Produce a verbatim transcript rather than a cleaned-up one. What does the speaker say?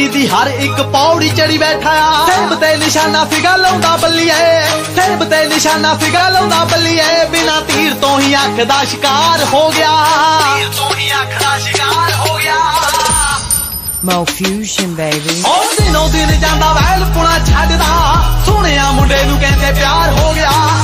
दी हर एक पौड़ी चढ़ी बैठा सिर ते निशाना फिगा लाउंदा बल्लीए सिर ते निशाना फिगा लाउंदा बल्लीए बिना तीर तो ही अख दा शिकार हो गया तीर तो ही अख दा शिकार हो गया Mo Fusion baby ओ दिनों दिन जांदा वैल पुणा छड्डदा सोहणिया मुंडे नूं कहंदे प्यार हो गया